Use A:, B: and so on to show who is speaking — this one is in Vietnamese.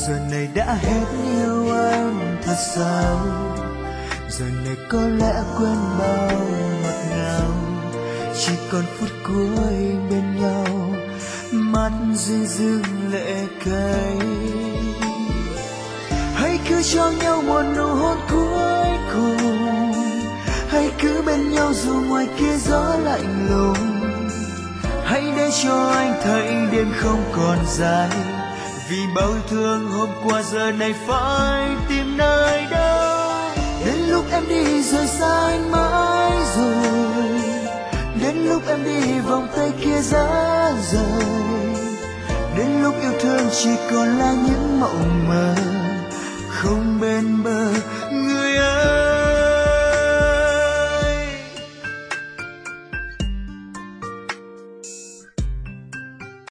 A: Giờ này đã hết yêu anh thật sao, giờ này có lẽ quên bao ngọt ngào, chỉ còn phút cuối bên nhau, mắt rưng rưng lệ cay. Hãy cứ cho nhau một nụ hôn cuối cùng, hãy cứ bên nhau dù ngoài kia gió lạnh lùng. Hãy để cho anh thấy đêm không còn dài, vì bao thương hôm qua giờ này phải tìm nơi đâu. Đến lúc em đi rời xa anh mãi rồi, đến lúc em đi vòng tay kia giá rời, đến lúc yêu thương chỉ còn là những mộng mơ không bên bờ người ơi.